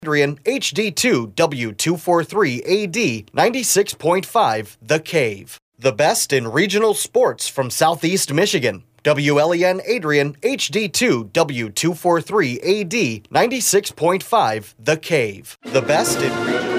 Adrian HD2 W243AD 96.5 The Cave. The best in regional sports from Southeast Michigan. WLEN Adrian HD2 W243AD 96.5 The Cave. The best in regional.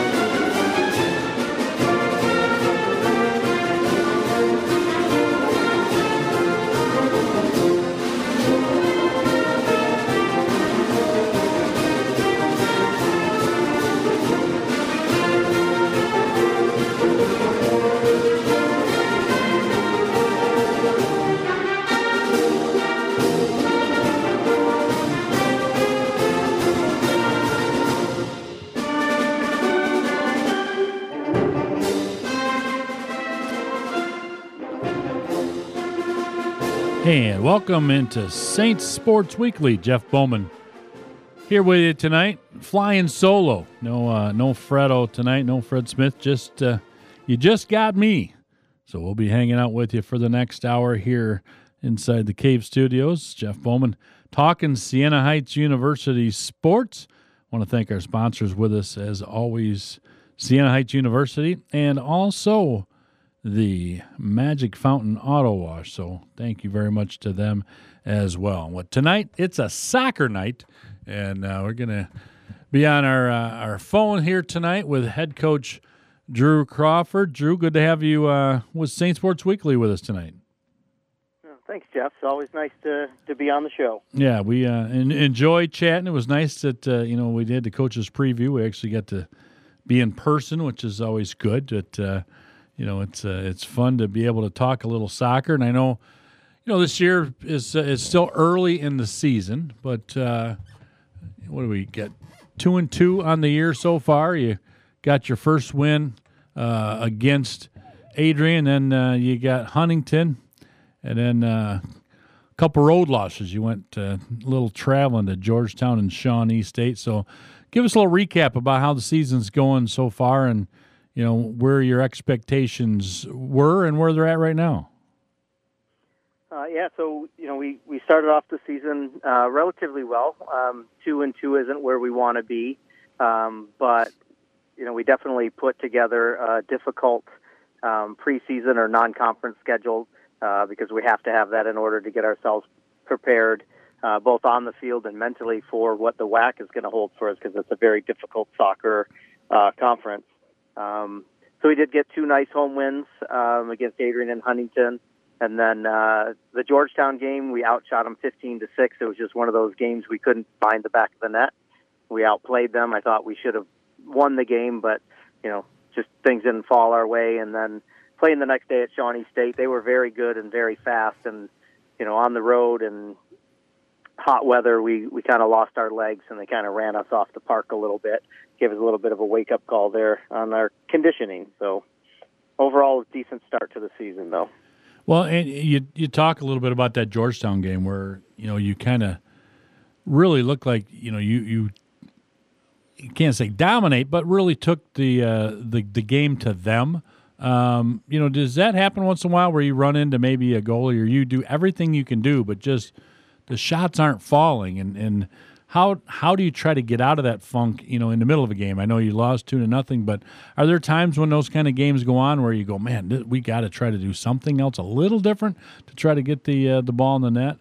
And welcome into Saints Sports Weekly. Jeff Bowman here with you tonight, flying solo. No Fredo tonight, no Fred Smith. Just you just got me. So we'll be hanging out with you for the next hour here inside the Cave Studios. Jeff Bowman talking Siena Heights University sports. I want to thank our sponsors with us as always, Siena Heights University, and also the Magic Fountain Auto Wash. So thank you very much to them as well. Well, tonight, it's a soccer night, and we're going to be on our phone here tonight with head coach Drew Crawford. Drew, good to have you with Saint Sports Weekly with us tonight. Thanks, Jeff. It's always nice to be on the show. Yeah, we enjoyed chatting. It was nice that, we did the coach's preview. We actually got to be in person, which is always good. But, it's fun to be able to talk a little soccer, and I know, this year is still early in the season, but what do we get? 2-2 on the year so far. You got your first win against Adrian, then you got Huntington, and then a couple road losses. You went a little traveling to Georgetown and Shawnee State. So, give us a little recap about how the season's going so far, and where your expectations were and where they're at right now. So we started off the season relatively well. 2-2 isn't where we want to be, but we definitely put together a difficult preseason or non-conference schedule because we have to have that in order to get ourselves prepared, both on the field and mentally, for what the WAC is going to hold for us, because it's a very difficult soccer conference. So we did get two nice home wins against Adrian and Huntington. And then the Georgetown game, we outshot them 15-6. It was just one of those games we couldn't find the back of the net. We outplayed them. I thought we should have won the game, but, just things didn't fall our way. And then playing the next day at Shawnee State, they were very good and very fast. And, on the road and hot weather, we kind of lost our legs, and they kind of ran us off the park a little bit. Gave us a little bit of a wake-up call there on our conditioning. So overall, a decent start to the season, though. Well, and you talk a little bit about that Georgetown game where, you kind of really looked like, you can't say dominate, but really took the game to them. Does that happen once in a while where you run into maybe a goalie, or you do everything you can do, but just the shots aren't falling? And how do you try to get out of that funk, in the middle of a game? I know you lost 2-0, but are there times when those kind of games go on where you go, man, we got to try to do something else a little different to try to get the ball in the net?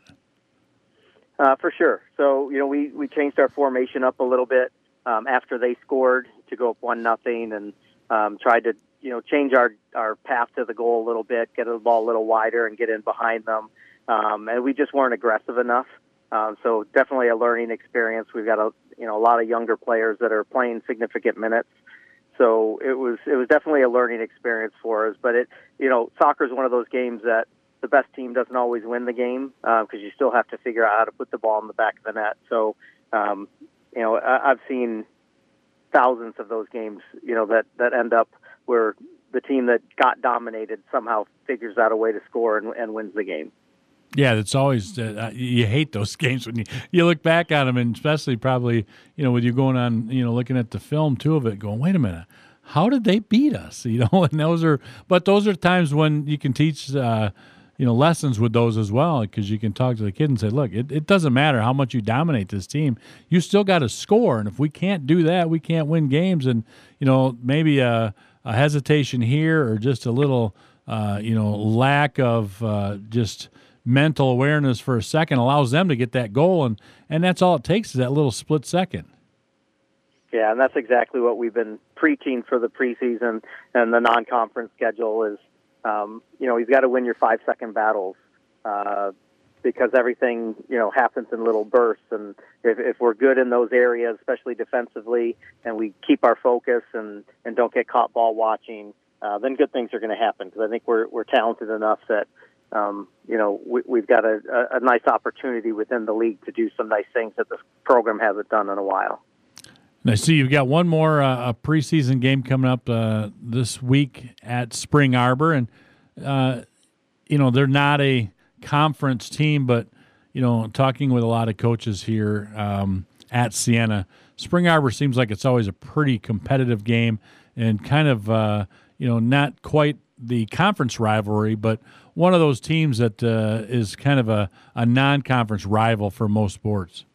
For sure. So, we changed our formation up a little bit after they scored to go up 1-0, and tried to, change our path to the goal a little bit, get the ball a little wider and get in behind them. And we just weren't aggressive enough. So definitely a learning experience. We've got a lot of younger players that are playing significant minutes. So it was definitely a learning experience for us. But soccer is one of those games that the best team doesn't always win the game because you still have to figure out how to put the ball in the back of the net. So I've seen thousands of those games that end up where the team that got dominated somehow figures out a way to score and wins the game. Yeah, it's always you hate those games when you look back on them, and especially probably with you going on looking at the film too of it, going, wait a minute, how did they beat us? And those are times when you can teach lessons with those as well, because you can talk to the kid and say, look, it doesn't matter how much you dominate this team. You still got to score, and if we can't do that, we can't win games. And, maybe a hesitation here or just a little, lack of just mental awareness for a second allows them to get that goal, and that's all it takes is that little split second. Yeah, and that's exactly what we've been preaching for the preseason and the non-conference schedule is, you've got to win your 5-second battles because everything, happens in little bursts. And if we're good in those areas, especially defensively, and we keep our focus and don't get caught ball watching, then good things are going to happen because I think we're talented enough that, we've got a nice opportunity within the league to do some nice things that this program hasn't done in a while. And I see you've got one more a preseason game coming up this week at Spring Arbor, and they're not a conference team, but talking with a lot of coaches here at Siena, Spring Arbor seems like it's always a pretty competitive game, and kind of not quite the conference rivalry, but one of those teams that is kind of a non-conference rival for most sports.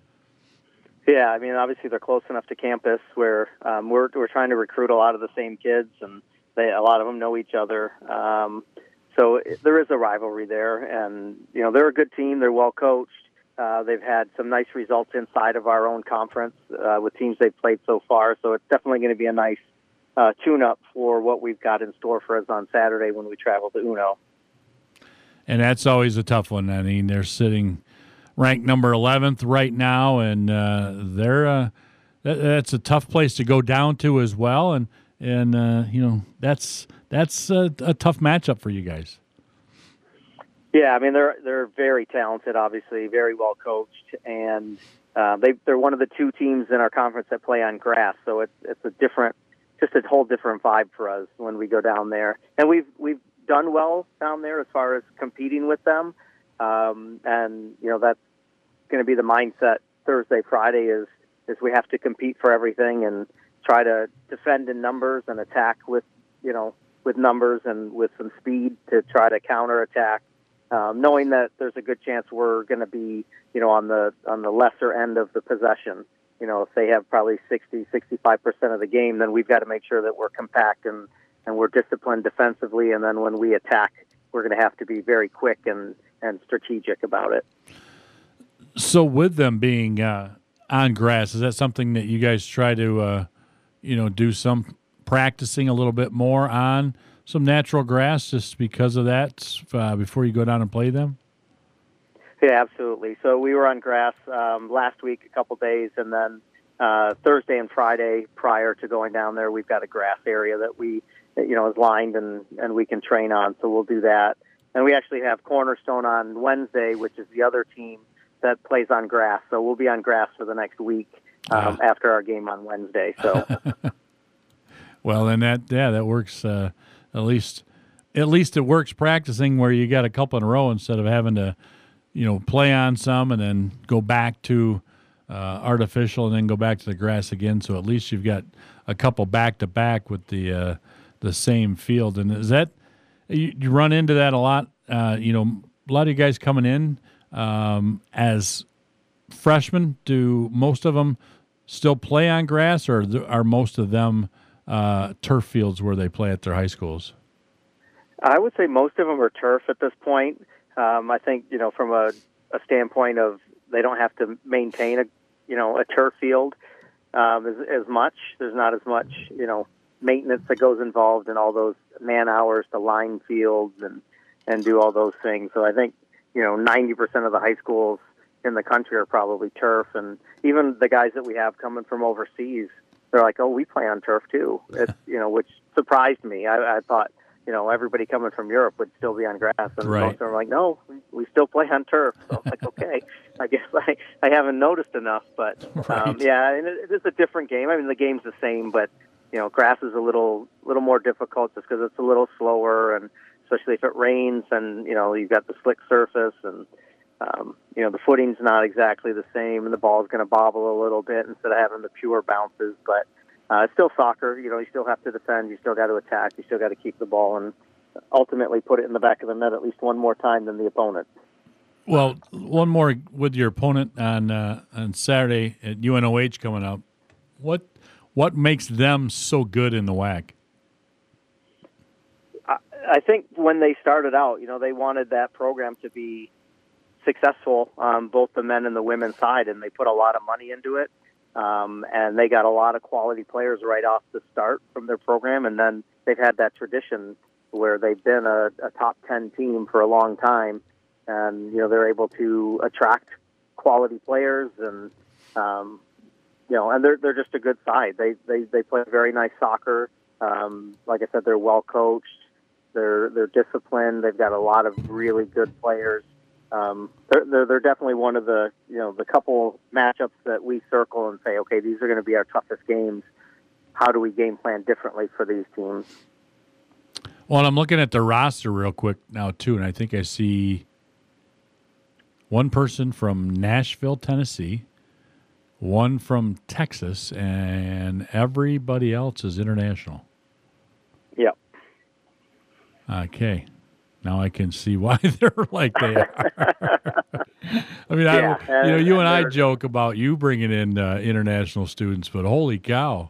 Yeah, I mean, obviously they're close enough to campus where we're trying to recruit a lot of the same kids, and a lot of them know each other. So there is a rivalry there, and they're a good team. They're well coached. They've had some nice results inside of our own conference with teams they've played so far. So it's definitely going to be a nice tune-up for what we've got in store for us on Saturday when we travel to Uno. And that's always a tough one. I mean, they're sitting ranked number 11th right now, and that's a tough place to go down to as well. And that's a tough matchup for you guys. Yeah, I mean they're very talented, obviously, very well coached, and they're one of the two teams in our conference that play on grass. So it's just a whole different vibe for us when we go down there. And we've done well down there as far as competing with them. And that's going to be the mindset Thursday, Friday is we have to compete for everything and try to defend in numbers and attack with numbers and with some speed to try to counterattack, knowing that there's a good chance we're going to be, on the lesser end of the possession. If they have probably 60-65% of the game, then we've got to make sure that we're compact and we're disciplined defensively. And then when we attack, we're going to have to be very quick and strategic about it. So with them being on grass, is that something that you guys try to, do some practicing a little bit more on some natural grass just because of that before you go down and play them? Yeah, absolutely. So we were on grass last week, a couple days, and then Thursday and Friday prior to going down there, we've got a grass area that is lined and we can train on. So we'll do that. And we actually have Cornerstone on Wednesday, which is the other team that plays on grass. So we'll be on grass for the next week after our game on Wednesday. So, well, and that works. At least it works practicing where you got a couple in a row instead of having to, play on some and then go back to artificial and then go back to the grass again. So at least you've got a couple back to back with the same field. And is that you run into that a lot? A lot of you guys coming in as freshmen. Do most of them still play on grass, or are most of them turf fields where they play at their high schools? I would say most of them are turf at this point. I think, from a standpoint of they don't have to maintain a turf field as much. There's not as much, maintenance that goes involved in all those man hours to line fields and do all those things. So I think, 90% of the high schools in the country are probably turf. And even the guys that we have coming from overseas, they're like, oh, we play on turf too. It's, which surprised me. I thought, everybody coming from Europe would still be on grass. And right. Most of them are like, no, we still play on turf. So I'm like, okay, I guess I haven't noticed enough. But, right. Yeah, and it is a different game. I mean, the game's the same, but, grass is a little more difficult just because it's a little slower, and especially if it rains and, you've got the slick surface and, the footing's not exactly the same and the ball's going to bobble a little bit instead of having the pure bounces. But it's still soccer. You still have to defend. You still got to attack. You still got to keep the ball ultimately put it in the back of the net at least one more time than the opponent. Well, one more with your opponent on Saturday at UNOH coming up. What makes them so good in the WAC? I think when they started out, they wanted that program to be successful on both the men and the women's side, and they put a lot of money into it. And they got a lot of quality players right off the start from their program, and then they've had that tradition where they've been a top 10 team for a long time, and they're able to attract quality players, and and they're just a good side. They play very nice soccer. Like I said, they're well coached. They're disciplined. They've got a lot of really good players. They're definitely one of the the couple matchups that we circle and say, okay, these are going to be our toughest games. How do we game plan differently for these teams? Well, I'm looking at the roster real quick now too, and I think I see one person from Nashville, Tennessee, one from Texas, and everybody else is international. Yep. Okay. Now I can see why they're like they are. I mean, yeah, you and I joke about you bringing in international students, but holy cow.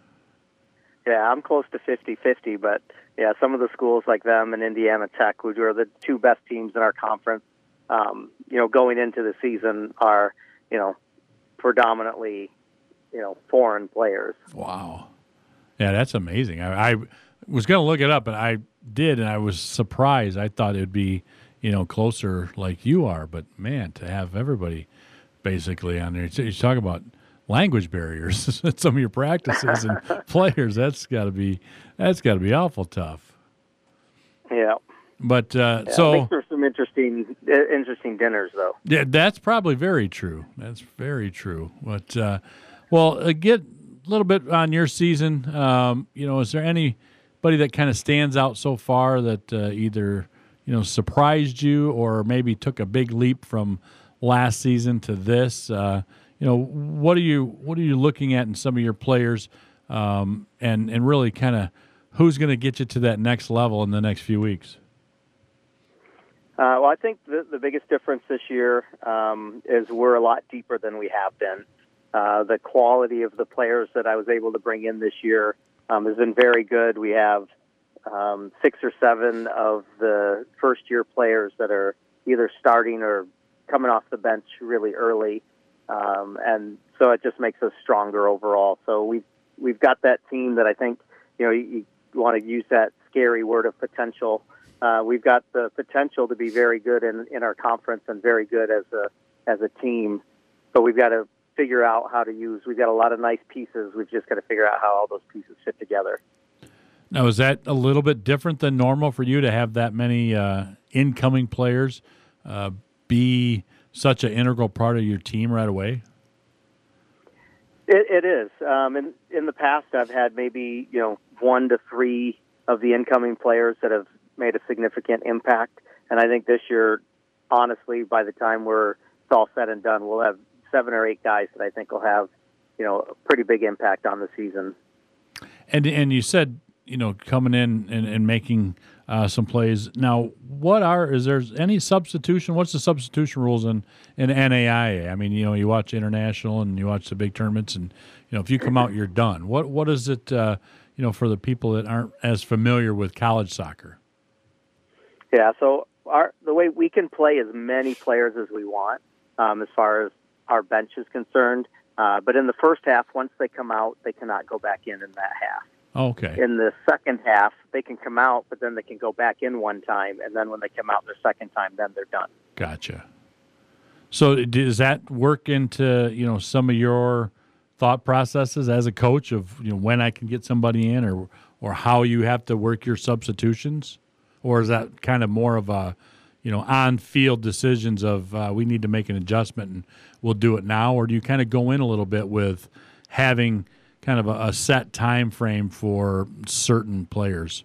Yeah, I'm close to 50-50, but yeah, some of the schools like them and Indiana Tech, which are the two best teams in our conference, going into the season are, predominantly, foreign players. Wow. Yeah, that's amazing. I was going to look it up, and I did, and I was surprised. I thought it'd be, closer like you are, but man, to have everybody basically on there. You talk about language barriers at some of your practices and players. That's got to be awful tough. Yeah. But I think there's some interesting dinners, though. Yeah, that's probably very true. That's very true. But get a little bit on your season. Is there anybody that kind of stands out so far that either surprised you or maybe took a big leap from last season to this? What are you looking at in some of your players, and really kind of who's going to get you to that next level in the next few weeks? Well, I think the biggest difference this year is we're a lot deeper than we have been. The quality of the players that I was able to bring in this year has been very good. We have 6 or 7 of the first-year players that are either starting or coming off the bench really early, and so it just makes us stronger overall. So we've got that team that I think you want to use that scary word of potential. We've got the potential to be very good in our conference and very good as a team, but we've got to figure out how to use. We've got a lot of nice pieces. We've just got to figure out how all those pieces fit together. Now, is that a little bit different than normal for you to have that many incoming players be such an integral part of your team right away? It is. In the past, I've had maybe 1 to 3 of the incoming players that have made a significant impact, and I think this year, honestly, by the time it's all said and done, we'll have 7 or 8 guys that I think will have a pretty big impact on the season. And you said coming in and making some plays. Now, is there any substitution? What's the substitution rules in NAIA? I mean, you watch international and you watch the big tournaments, and if you come out, you're done. What is it? For the people that aren't as familiar with college soccer. Yeah, so the way we can play as many players as we want, as far as our bench is concerned. But in the first half, once they come out, they cannot go back in that half. Okay. In the second half, they can come out, but then they can go back in one time, and then when they come out the second time, then they're done. Gotcha. So does that work into some of your thought processes as a coach of when I can get somebody in, or how you have to work your substitutions, or is that kind of more of a on-field decisions of we need to make an adjustment and we'll do it now, or do you kind of go in a little bit with having kind of a set time frame for certain players?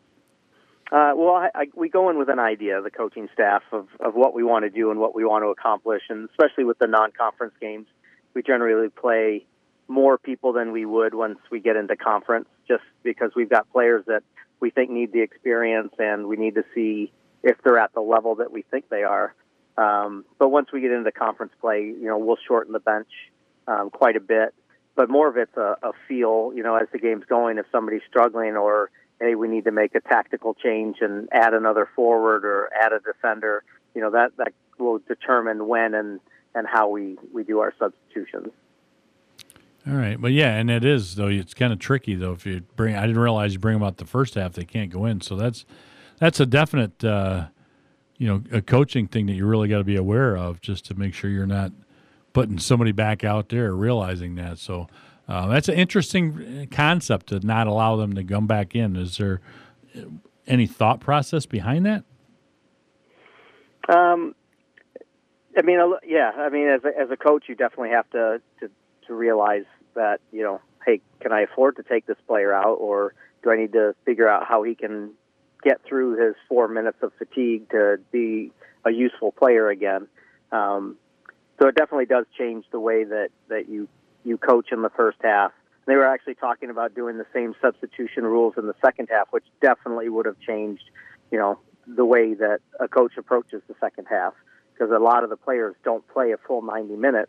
We go in with an idea, the coaching staff, of what we want to do and what we want to accomplish, and especially with the non-conference games, we generally play more people than we would once we get into conference, just because we've got players that we think need the experience, and we need to see if they're at the level that we think they are. But once we get into conference play, we'll shorten the bench quite a bit. But more of it's a feel, as the game's going, if somebody's struggling, or, hey, we need to make a tactical change and add another forward or add a defender, that will determine when and how we do our substitutions. All right. But, yeah, and it is, though, it's kind of tricky, though, if you bring – I didn't realize you bring them out the first half, they can't go in. So that's a definite, a coaching thing that you really got to be aware of, just to make sure you're not putting somebody back out there, realizing that. So that's an interesting concept to not allow them to come back in. Is there any thought process behind that? As a coach, you definitely have to realize that, hey, can I afford to take this player out, or do I need to figure out how he can get through his 4 minutes of fatigue to be a useful player again? So it definitely does change the way that you coach in the first half. They were actually talking about doing the same substitution rules in the second half, which definitely would have changed, the way that a coach approaches the second half, because a lot of the players don't play a full 90 minutes.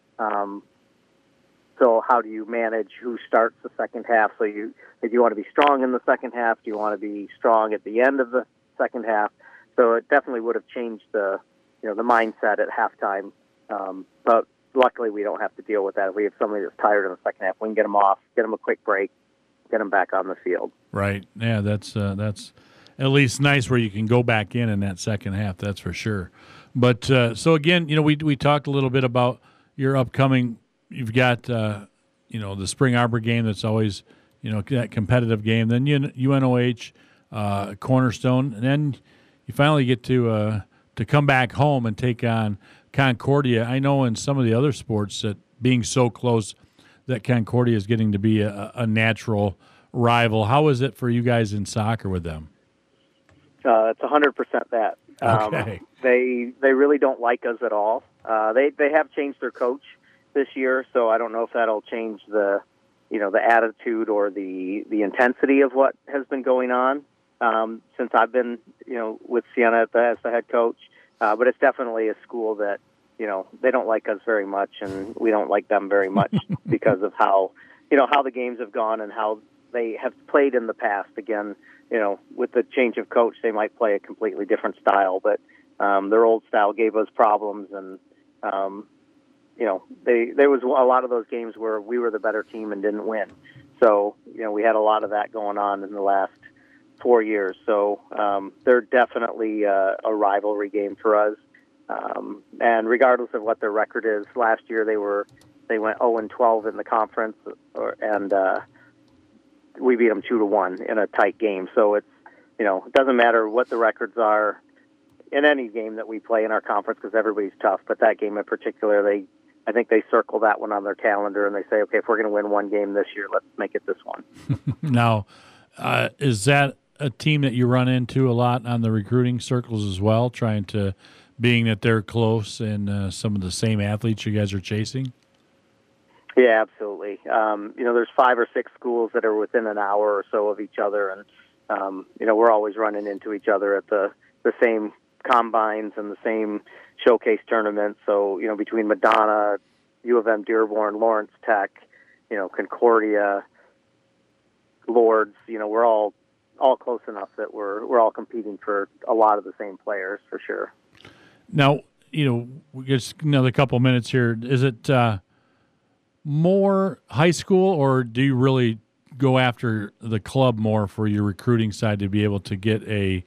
So how do you manage who starts the second half? So if you want to be strong in the second half, do you want to be strong at the end of the second half? So it definitely would have changed the mindset at halftime. But luckily we don't have to deal with that. If we have somebody that's tired in the second half, we can get them off, get them a quick break, get them back on the field. Right. Yeah, that's at least nice where you can go back in that second half. That's for sure. But so again, we talked a little bit about your upcoming. You've got the Spring Arbor game that's always that competitive game. Then UNOH, Cornerstone, and then you finally get to come back home and take on Concordia. I know in some of the other sports that being so close, that Concordia is getting to be a natural rival. How is it for you guys in soccer with them? It's 100% that. Okay. They really don't like us at all. They have changed their coach this year, so I don't know if that'll change the attitude or the intensity of what has been going on since I've been with Siena as the head coach. But it's definitely a school that, they don't like us very much, and we don't like them very much because of how the games have gone and how they have played in the past. Again, with the change of coach, they might play a completely different style, but their old style gave us problems, and there was a lot of those games where we were the better team and didn't win. So, we had a lot of that going on in the last 4 years. So they're definitely a rivalry game for us. And regardless of what their record is, last year they went 0-12 in the conference, and we beat them 2-1 in a tight game. So it's it doesn't matter what the records are in any game that we play in our conference, because everybody's tough. But that game in particular, I think they circle that one on their calendar and they say, okay, if we're going to win one game this year, let's make it this one. Now, is that a team that you run into a lot on the recruiting circles as well, being that they're close and some of the same athletes you guys are chasing? Yeah, absolutely. There's 5 or 6 schools that are within an hour or so of each other, and we're always running into each other at the same combines and the same showcase tournaments. So, between Madonna, U of M Dearborn, Lawrence Tech, Concordia, Lourdes, we're all close enough that we're all competing for a lot of the same players, for sure. Now, we just another couple minutes here. Is it more high school, or do you really go after the club more for your recruiting side to be able to get the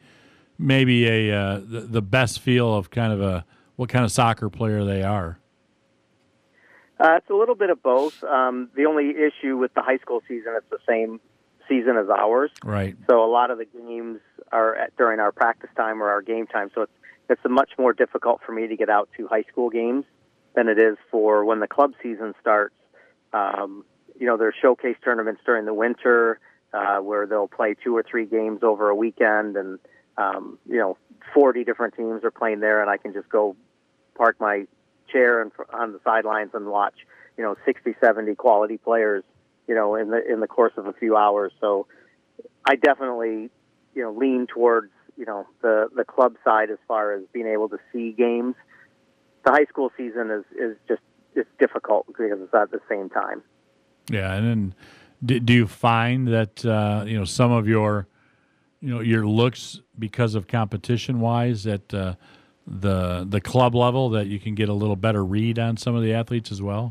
best feel of what kind of soccer player they are? It's a little bit of both. The only issue with the high school season, it's the same season as ours. Right. So a lot of the games are during our practice time or our game time. So it's much more difficult for me to get out to high school games than it is for when the club season starts. There's showcase tournaments during the winter where they'll play 2 or 3 games over a weekend, and 40 different teams are playing there, and I can just go park my chair on the sidelines and watch 60, 70 quality players, in the course of a few hours. So I definitely, lean towards, the club side as far as being able to see games. The high school season is just, it's difficult because it's at the same time. Yeah. And then do you find that, some of your looks because of competition wise at the club level that you can get a little better read on some of the athletes as well?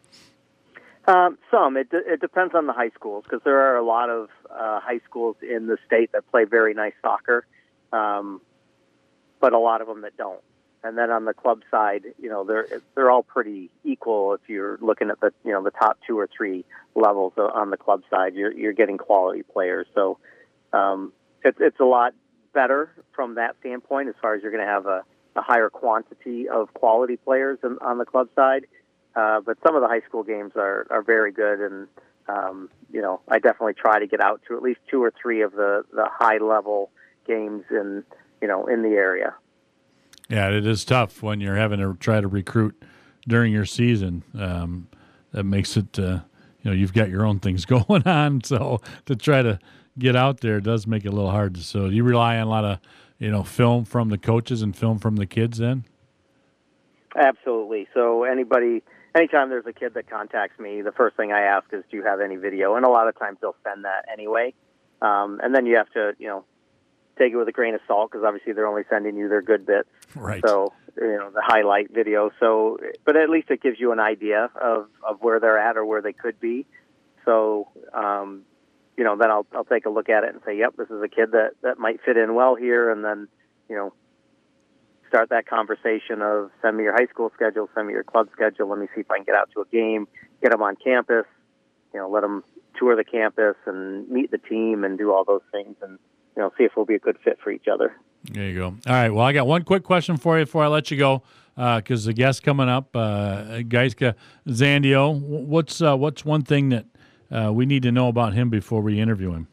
Some. It depends on the high schools, because there are a lot of high schools in the state that play very nice soccer, but a lot of them that don't. And then on the club side, they're all pretty equal. If you're looking at the top 2 or 3 levels on the club side, you're getting quality players. So it's a lot better from that standpoint, as far as you're going to have a higher quantity of quality players on the club side. But some of the high school games are very good, and I definitely try to get out to at least 2 or 3 of the high level games in the area. Yeah, it is tough when you're having to try to recruit during your season. That makes it, you've got your own things going on, so to try to get out there does make it a little hard. So do you rely on a lot of, film from the coaches and film from the kids then? Absolutely. So anytime there's a kid that contacts me, the first thing I ask is, do you have any video? And a lot of times they'll send that anyway. And then you have to, take it with a grain of salt, because obviously they're only sending you their good bits. Right. So, the highlight video. So, but at least it gives you an idea of where they're at or where they could be. So, then I'll take a look at it and say, yep, this is a kid that might fit in well here. And then, start that conversation of, send me your high school schedule, send me your club schedule. Let me see if I can get out to a game, get them on campus, let them tour the campus and meet the team and do all those things, and, see if we'll be a good fit for each other. There you go. All right. Well, I got one quick question for you before I let you go, because the guest coming up, Gaiska Zandio. What's one thing that we need to know about him before we interview him?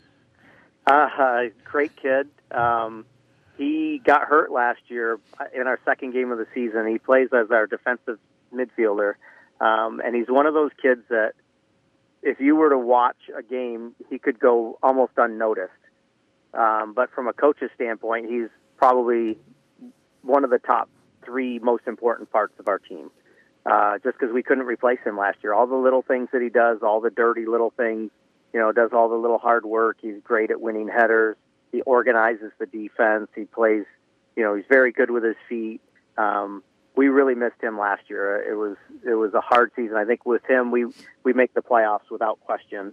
Great kid. He got hurt last year in our second game of the season. He plays as our defensive midfielder, and he's one of those kids that if you were to watch a game, he could go almost unnoticed. But from a coach's standpoint, he's probably one of the top 3 most important parts of our team, just because we couldn't replace him last year. All the little things that he does, all the dirty little things, does all the little hard work. He's great at winning headers. He organizes the defense. He plays, he's very good with his feet. We really missed him last year. It was a hard season. I think with him, we make the playoffs without question.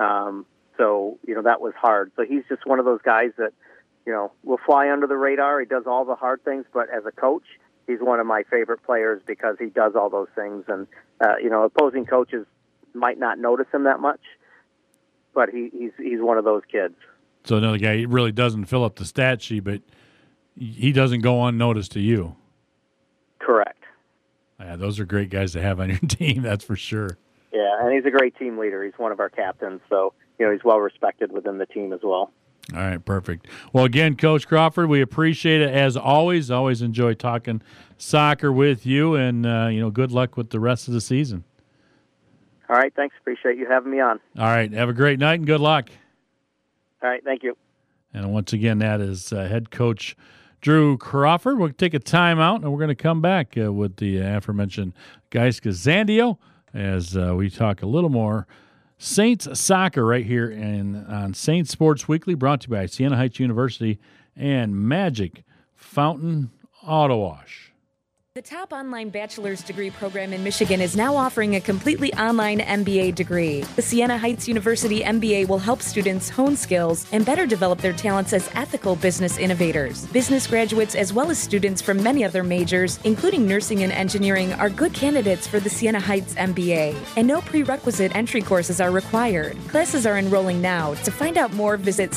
So, that was hard. So he's just one of those guys that, will fly under the radar. He does all the hard things, but as a coach, he's one of my favorite players because he does all those things. And, opposing coaches might not notice him that much, but he's one of those kids. So another guy, he really doesn't fill up the stat sheet, but he doesn't go unnoticed to you. Correct. Yeah, those are great guys to have on your team, that's for sure. Yeah, and he's a great team leader. He's one of our captains, so he's well respected within the team as well. All right, perfect. Well, again, Coach Crawford, we appreciate it as always. Always enjoy talking soccer with you, and good luck with the rest of the season. All right, thanks. Appreciate you having me on. All right, have a great night and good luck. All right, thank you. And once again, that is head coach Drew Crawford. We'll take a timeout, and we're going to come back with the aforementioned Gaiska Zandio as we talk a little more Saints soccer right here on Saints Sports Weekly, brought to you by Siena Heights University and Magic Fountain Auto Wash. The top online bachelor's degree program in Michigan is now offering a completely online MBA degree. The Siena Heights University MBA will help students hone skills and better develop their talents as ethical business innovators. Business graduates, as well as students from many other majors, including nursing and engineering, are good candidates for the Siena Heights MBA. And no prerequisite entry courses are required. Classes are enrolling now. To find out more, visit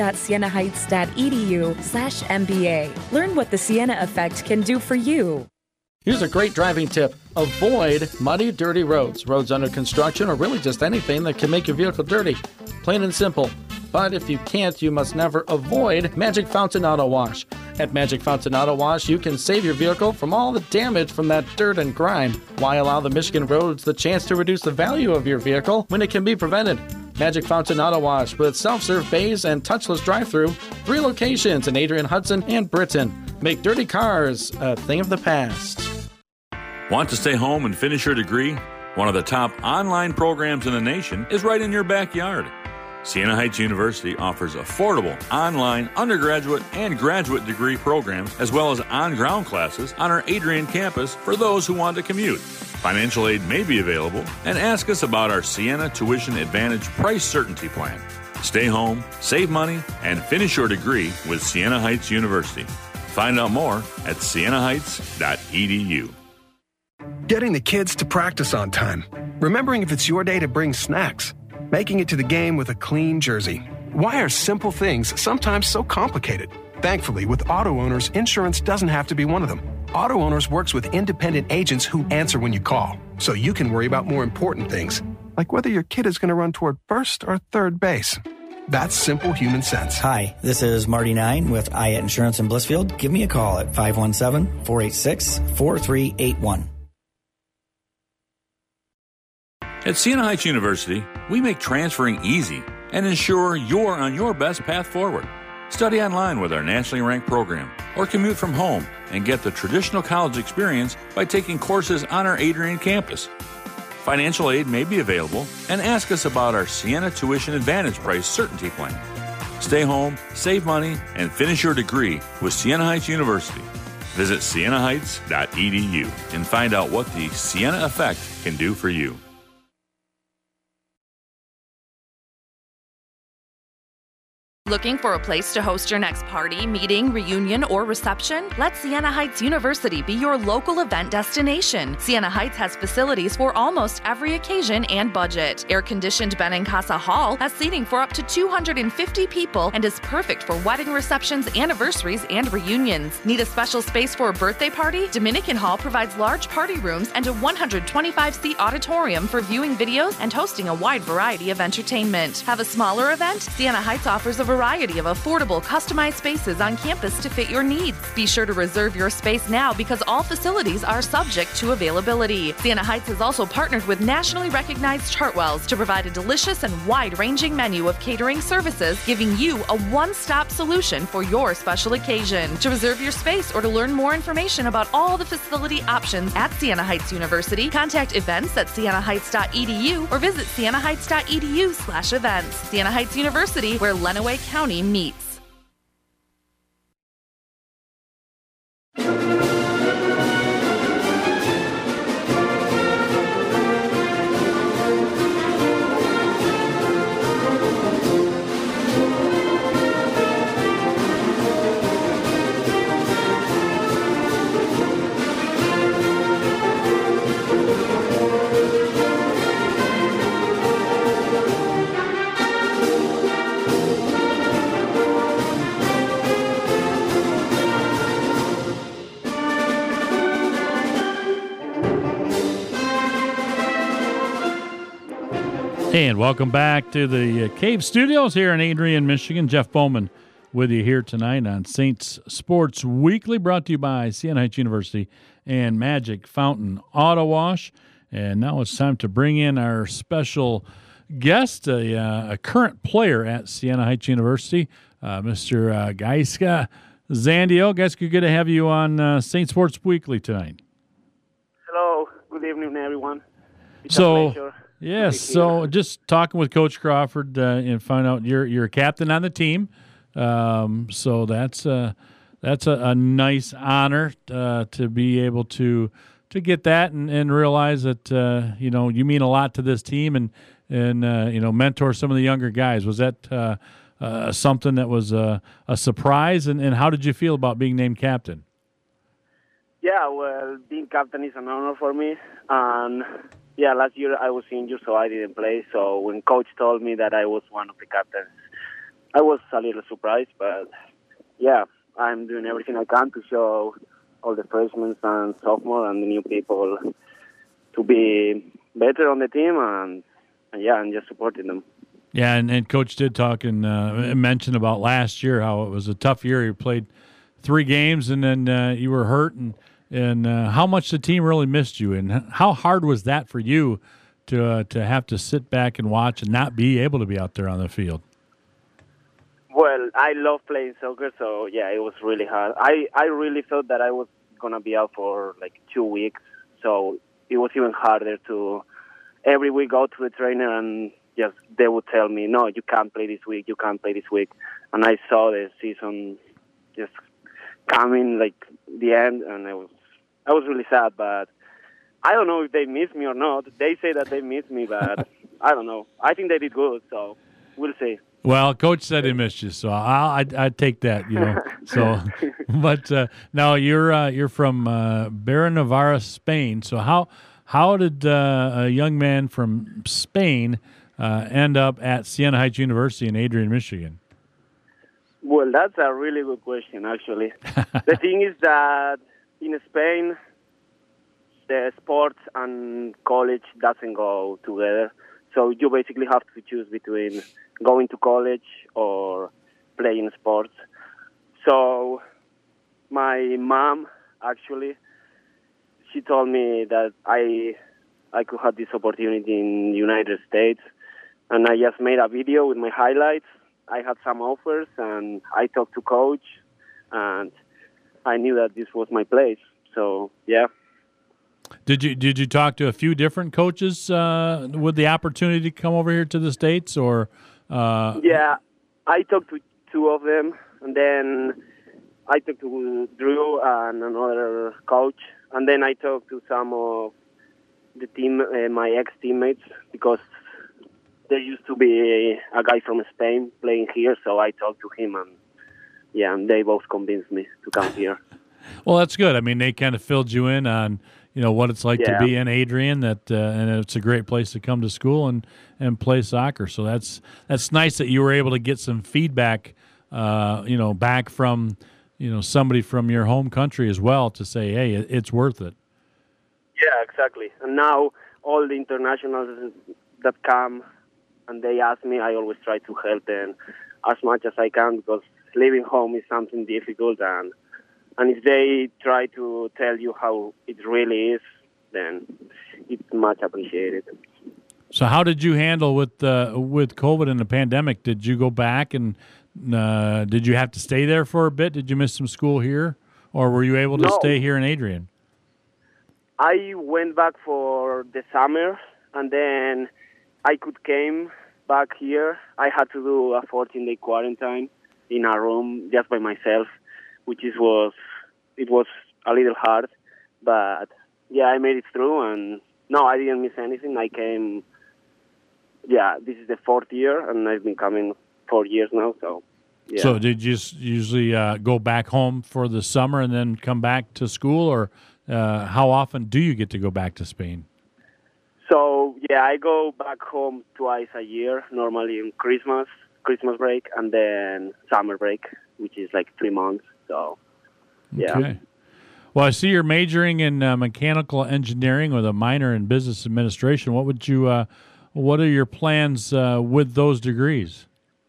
start.sienaheights.edu/MBA. Learn what the Siena Effect can do for you. Here's a great driving tip. Avoid muddy, dirty roads. Roads under construction, or really just anything that can make your vehicle dirty. Plain and simple. But if you can't, you must never avoid Magic Fountain Auto Wash. At Magic Fountain Auto Wash, you can save your vehicle from all the damage from that dirt and grime. Why allow the Michigan roads the chance to reduce the value of your vehicle when it can be prevented? Magic Fountain Auto Wash with self-serve bays and touchless drive-thru. 3 locations in Adrian, Hudson, and Britain. Make dirty cars a thing of the past. Want to stay home and finish your degree? One of the top online programs in the nation is right in your backyard. Siena Heights University offers affordable online undergraduate and graduate degree programs as well as on-ground classes on our Adrian campus for those who want to commute. Financial aid may be available, and ask us about our Siena Tuition Advantage Price Certainty Plan. Stay home, save money, and finish your degree with Siena Heights University. Find out more at sienaheights.edu. Getting the kids to practice on time. Remembering if it's your day to bring snacks. Making it to the game with a clean jersey. Why are simple things sometimes so complicated? Thankfully, with Auto Owners, insurance doesn't have to be one of them. Auto Owners works with independent agents who answer when you call, so you can worry about more important things, like whether your kid is going to run toward first or third base. That's simple human sense. Hi, this is Marty Nine with Ayat Insurance in Blissfield. Give me a call at 517-486-4381. At Siena Heights University, we make transferring easy and ensure you're on your best path forward. Study online with our nationally ranked program or commute from home and get the traditional college experience by taking courses on our Adrian campus. Financial aid may be available, and ask us about our Siena Tuition Advantage Price Certainty Plan. Stay home, save money, and finish your degree with Siena Heights University. Visit sienaheights.edu and find out what the Siena Effect can do for you. Looking for a place to host your next party, meeting, reunion, or reception? Let Siena Heights University be your local event destination. Siena Heights has facilities for almost every occasion and budget. Air-conditioned Benincasa Hall has seating for up to 250 people and is perfect for wedding receptions, anniversaries, and reunions. Need a special space for a birthday party? Dominican Hall provides large party rooms and a 125-seat auditorium for viewing videos and hosting a wide variety of entertainment. Have a smaller event? Siena Heights offers a variety of affordable, customized spaces on campus to fit your needs. Be sure to reserve your space now because all facilities are subject to availability. Siena Heights has also partnered with nationally recognized Chartwells to provide a delicious and wide-ranging menu of catering services, giving you a one-stop solution for your special occasion. To reserve your space or to learn more information about all the facility options at Siena Heights University, contact events at sienaheights.edu or visit sienaheights.edu/events. Siena Heights University, where Lenawee County meets. And welcome back to the Cave Studios here in Adrian, Michigan. Jeff Bowman with you here tonight on Saints Sports Weekly, brought to you by Siena Heights University and Magic Fountain Auto Wash. And now it's time to bring in our special guest, a current player at Siena Heights University, Mr. Gaiska Zandio. Gaiska, good to have you on Saints Sports Weekly tonight. Hello. Good evening, everyone. It's so. a pleasure. Yes, so just talking with Coach Crawford and find out you're a captain on the team, so that's a nice honor to be able to get that and realize that you mean a lot to this team and mentor some of the younger guys. Was that something that was a surprise, and how did you feel about being named captain? Yeah, well, being captain is an honor for me, and yeah, last year I was injured, so I didn't play. So when Coach told me that I was one of the captains, I was a little surprised. But yeah, I'm doing everything I can to show all the freshmen and sophomore and the new people to be better on the team, and just supporting them. Yeah, and Coach did talk and mention about last year, how it was a tough year. You played 3 games, and then you were hurt, and how much the team really missed you, and how hard was that for you to have to sit back and watch and not be able to be out there on the field? Well, I love playing soccer, so yeah, it was really hard. I really thought that I was gonna be out for like 2 weeks, so it was even harder to every week go to the trainer and just they would tell me, no, you can't play this week, you can't play this week, and I saw the season just coming like the end, and I was really sad, but I don't know if they miss me or not. They say that they miss me, but I don't know. I think they did good, so we'll see. Well, Coach said he missed you, so I'd take that, you know. So, but now you're from Barranavara, Spain. So how did a young man from Spain end up at Siena Heights University in Adrian, Michigan? Well, that's a really good question, actually. The thing is that in Spain, the sports and college doesn't go together. So you basically have to choose between going to college or playing sports. So my mom, actually, she told me that I could have this opportunity in the United States. And I just made a video with my highlights. I had some offers, and I talked to coach, and I knew that this was my place. So, yeah. Did you talk to a few different coaches with the opportunity to come over here to the States, or? Yeah, I talked to 2 of them, and then I talked to Drew and another coach, and then I talked to some of the team, my ex-teammates, because there used to be a guy from Spain playing here, so I talked to him, and they both convinced me to come here. Well, that's good. I mean, they kind of filled you in on, you know, what it's like to be in Adrian, and it's a great place to come to school and play soccer. So that's nice that you were able to get some feedback, back from, somebody from your home country as well to say, hey, it's worth it. Yeah, exactly. And now all the internationals that come and they ask me, I always try to help them as much as I can, because leaving home is something difficult, and if they try to tell you how it really is, then it's much appreciated. So how did you handle with COVID and the pandemic? Did you go back, and did you have to stay there for a bit? Did you miss some school here, or were you able to stay here in Adrian? I went back for the summer, and then I came back here. I had to do a 14-day quarantine in a room just by myself, which was a little hard, but yeah, I made it through, and no, I didn't miss anything. I came, this is the 4th year, and I've been coming 4 years now, so yeah. So did you usually go back home for the summer and then come back to school, or how often do you get to go back to Spain? So, I go back home twice a year, normally in Christmas break, and then summer break, which is like 3 months, so yeah. Okay. Well, I see you're majoring in mechanical engineering with a minor in business administration. What are your plans with those degrees?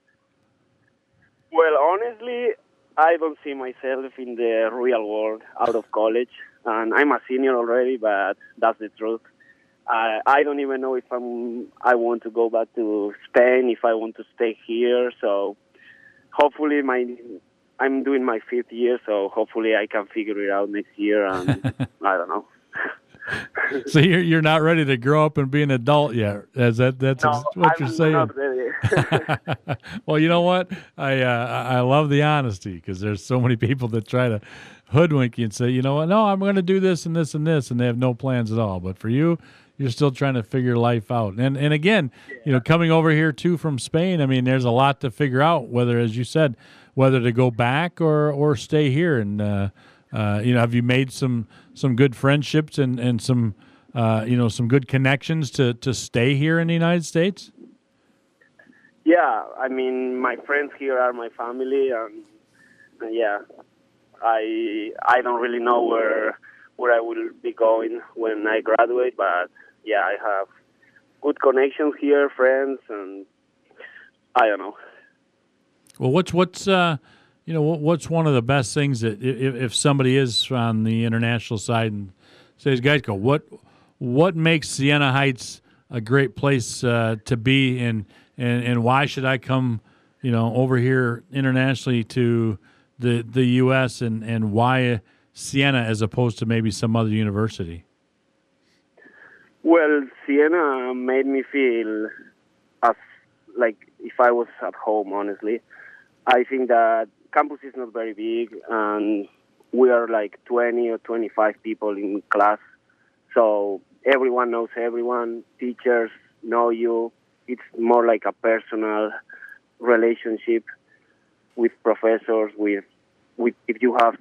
Well, honestly, I don't see myself in the real world out of college, and I'm a senior already, but that's the truth. I don't even know if I want to go back to Spain, if I want to stay here, so hopefully I'm doing my 5th year, so hopefully I can figure it out next year, and I don't know. So you're not ready to grow up and be an adult yet? That's what you're saying? Not ready. Well, you know what? I love the honesty, because there's so many people that try to hoodwink you and say, you know what? No, I'm going to do this and this and this, and they have no plans at all. But for you, you're still trying to figure life out. And again, coming over here too from Spain, I mean, there's a lot to figure out, whether, as you said, whether to go back or stay here. And have you made some good friendships and some some good connections to stay here in the United States? Yeah, I mean, my friends here are my family, and I don't really know where I will be going when I graduate, but I have good connections here, friends, and I don't know. Well, what's what's one of the best things that if somebody is on the international side and says, Geitko, what makes Siena Heights a great place to be, and why should I come, over here internationally to the U.S. and why Siena as opposed to maybe some other university? Well, Siena made me feel as like if I was at home, honestly. I think that campus is not very big, and we are like 20 or 25 people in class. So everyone knows everyone. Teachers know you. It's more like a personal relationship with professors. With if you have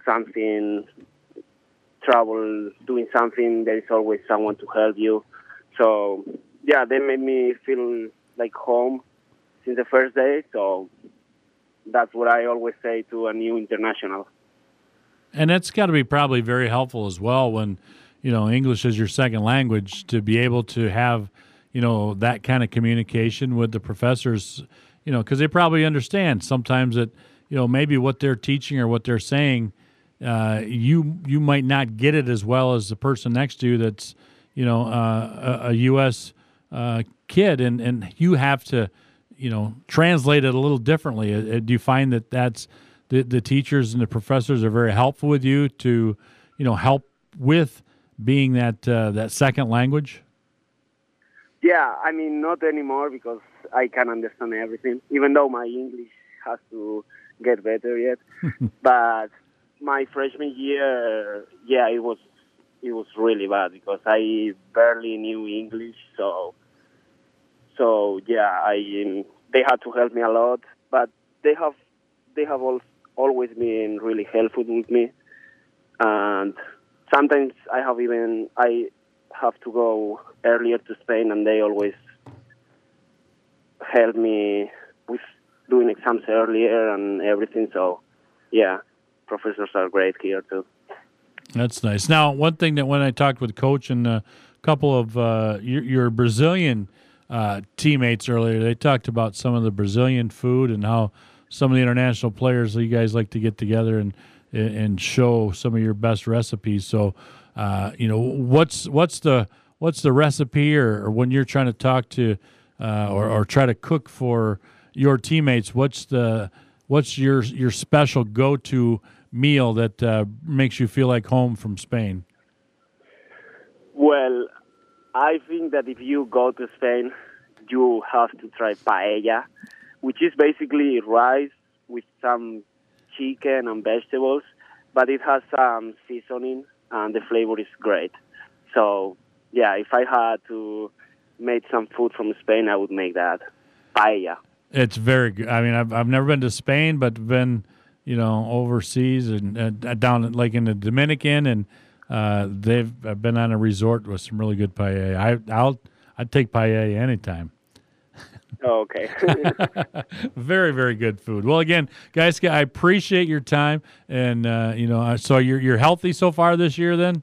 trouble doing something, there is always someone to help you. So yeah, they made me feel like home since the first day. So that's what I always say to a new international. And that's got to be probably very helpful as well when, English is your second language, to be able to have, that kind of communication with the professors, because they probably understand sometimes that, maybe what they're teaching or what they're saying, you might not get it as well as the person next to you that's, a U.S. Kid, and you have to, translate it a little differently. Do you find that that's the teachers and the professors are very helpful with you to, help with being that second language? Yeah, I mean, not anymore because I can understand everything, even though my English has to get better yet. But my freshman year, yeah, it was really bad because I barely knew English. So yeah, they had to help me a lot, but they have always been really helpful with me. And sometimes I have to go earlier to Spain, and they always help me with doing exams earlier and everything. So yeah, professors are great here too. That's nice. Now, one thing that when I talked with Coach and a couple of your Brazilian teammates earlier, they talked about some of the Brazilian food and how some of the international players, you guys like to get together and show some of your best recipes. So, what's the recipe, or when you're trying to talk to or try to cook for your teammates, what's your special go-to meal that makes you feel like home from Spain? Well, I think that if you go to Spain, you have to try paella, which is basically rice with some chicken and vegetables, but it has some seasoning, and the flavor is great. So, yeah, if I had to make some food from Spain, I would make that, paella. It's very good. I mean, I've never been to Spain, but been, overseas and down like in the Dominican, and I've been on a resort with some really good paella. I'd take paella anytime. Oh, okay. Very, very good food. Well, again, guys, I appreciate your time, and so you're healthy so far this year. Then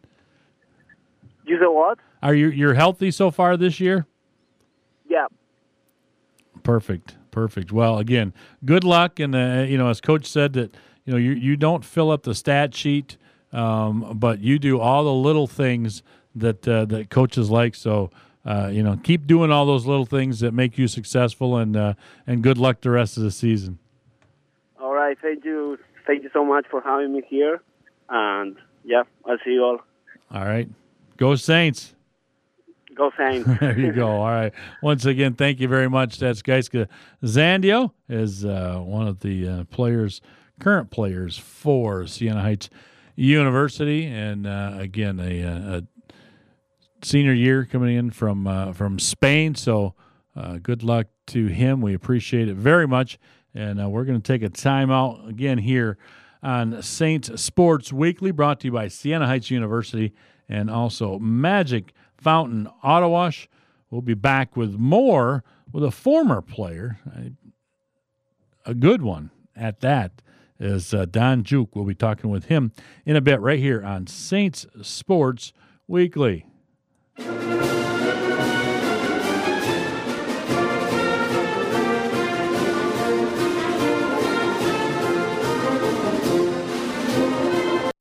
you said what? Are you're healthy so far this year? Yeah. Perfect. Well, again, good luck, and as Coach said that you don't fill up the stat sheet, but you do all the little things that coaches like. So. Keep doing all those little things that make you successful, and good luck the rest of the season. All right, thank you so much for having me here, and yeah, I'll see you all. All right, go Saints! Go Saints! There you go. All right, once again, thank you very much. That's Geiska Zandio, is one of the current players for Siena Heights University, and again a senior year coming in from Spain. So good luck to him. We appreciate it very much. And we're going to take a timeout again here on Saints Sports Weekly, brought to you by Siena Heights University and also Magic Fountain Auto Wash. We'll be back with more with a former player, a good one at that, is Don Juke. We'll be talking with him in a bit right here on Saints Sports Weekly.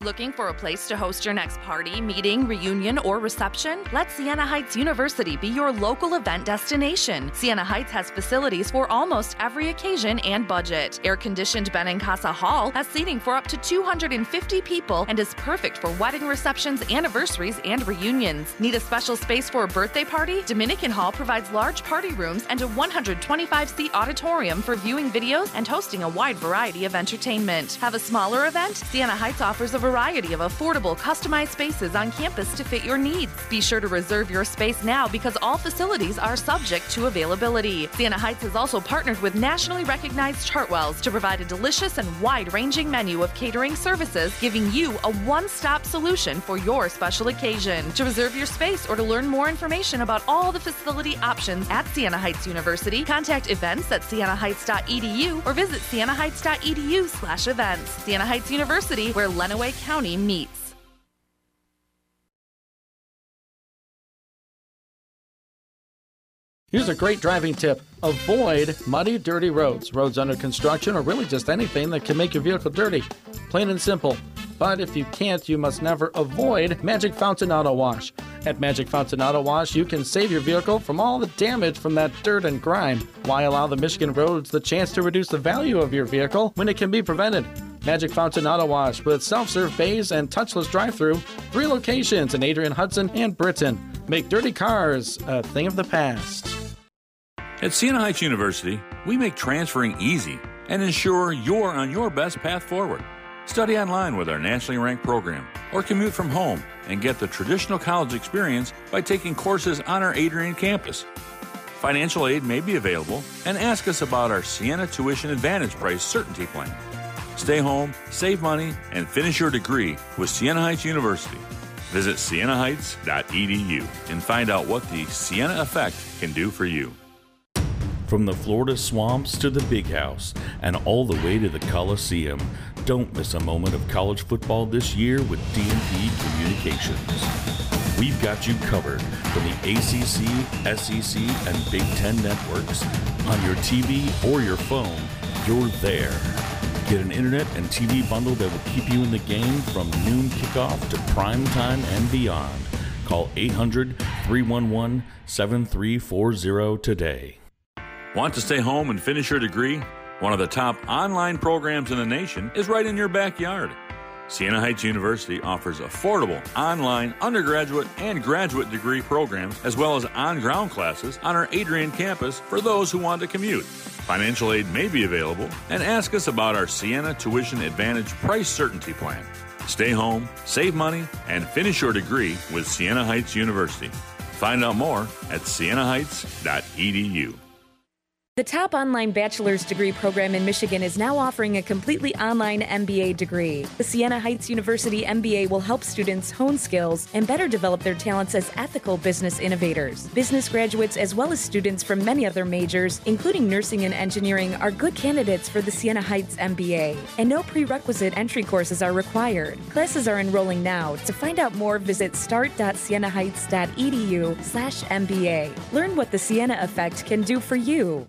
Looking for a place to host your next party, meeting, reunion, or reception? Let Siena Heights University be your local event destination. Siena Heights has facilities for almost every occasion and budget. Air-conditioned Benincasa Hall has seating for up to 250 people and is perfect for wedding receptions, anniversaries, and reunions. Need a special space for a birthday party? Dominican Hall provides large party rooms and a 125-seat auditorium for viewing videos and hosting a wide variety of entertainment. Have a smaller event? Siena Heights offers a variety of affordable, customized spaces on campus to fit your needs. Be sure to reserve your space now because all facilities are subject to availability. Siena Heights has also partnered with nationally recognized Chartwells to provide a delicious and wide-ranging menu of catering services, giving you a one-stop solution for your special occasion. To reserve your space or to learn more information about all the facility options at Siena Heights University, contact events at sienaheights.edu or visit sienaheights.edu/events. Siena Heights University, where Lenawee County meets. Here's a great driving tip. Avoid muddy, dirty roads, roads under construction, or really just anything that can make your vehicle dirty. Plain and simple. But if you can't, you must never avoid Magic Fountain Auto Wash. At Magic Fountain Auto Wash, you can save your vehicle from all the damage from that dirt and grime. Why allow the Michigan roads the chance to reduce the value of your vehicle when it can be prevented? Magic Fountain Auto Wash with self-serve bays and touchless drive-thru. 3 locations in Adrian, Hudson, and Britain. Make dirty cars a thing of the past. At Siena Heights University, we make transferring easy and ensure you're on your best path forward. Study online with our nationally ranked program or commute from home and get the traditional college experience by taking courses on our Adrian campus. Financial aid may be available, and ask us about our Siena Tuition Advantage Price Certainty Plan. Stay home, save money, and finish your degree with Siena Heights University. Visit sienaheights.edu and find out what the Siena Effect can do for you. From the Florida swamps to the Big House and all the way to the Coliseum, don't miss a moment of college football this year with D&P Communications. We've got you covered from the ACC, SEC, and Big Ten networks. On your TV or your phone, you're there. Get an internet and TV bundle that will keep you in the game from noon kickoff to prime time and beyond. Call 800-311-7340 today. Want to stay home and finish your degree? One of the top online programs in the nation is right in your backyard. Siena Heights University offers affordable online undergraduate and graduate degree programs, as well as on-ground classes on our Adrian campus for those who want to commute. Financial aid may be available, and ask us about our Siena Tuition Advantage Price Certainty Plan. Stay home, save money, and finish your degree with Siena Heights University. Find out more at sienaheights.edu. The top online bachelor's degree program in Michigan is now offering a completely online MBA degree. The Siena Heights University MBA will help students hone skills and better develop their talents as ethical business innovators. Business graduates, as well as students from many other majors, including nursing and engineering, are good candidates for the Siena Heights MBA. And no prerequisite entry courses are required. Classes are enrolling now. To find out more, visit start.sienaheights.edu/MBA. Learn what the Siena Effect can do for you.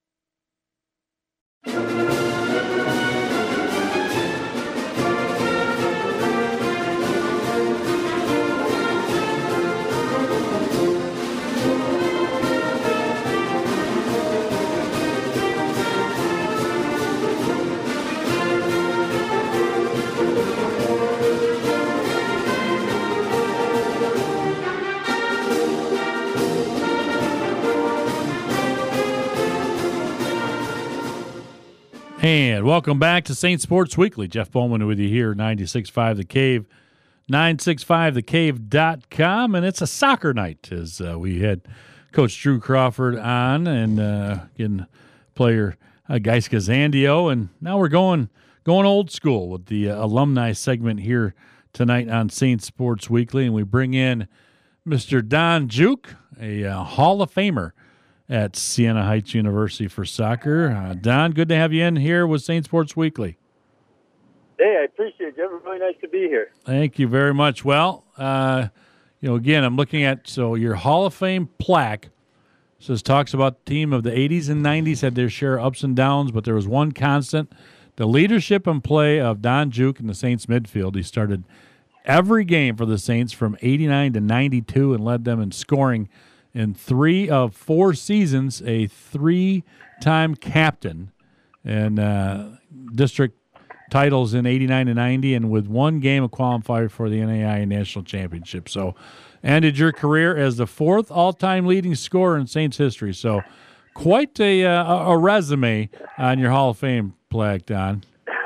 And welcome back to Saint Sports Weekly. Jeff Bowman with you here, 96.5 The Cave, 965thecave.com. And it's a soccer night, as we had Coach Drew Crawford on and again, player Geiska Zandio. And now we're going old school with the alumni segment here tonight on Saint Sports Weekly. And we bring in Mr. Don Juke, a Hall of Famer at Siena Heights University for soccer. Don, good to have you in here with Saint Sports Weekly. Hey, I appreciate it, Jeff. Really nice to be here. Thank you very much. Well, again, I'm looking at your Hall of Fame plaque. Talks about the team of the 80s and 90s had their share of ups and downs, but there was one constant the leadership and play of Don Juke in the Saints midfield. He started every game for the Saints from 89 to 92 and led them in scoring in 3 of 4 seasons, a 3-time captain, and district titles in 89 and 90, and with 1 game of qualifier for the NAIA National Championship. So ended your career as the 4th all-time leading scorer in Saints history. So quite a resume on your Hall of Fame plaque, Don.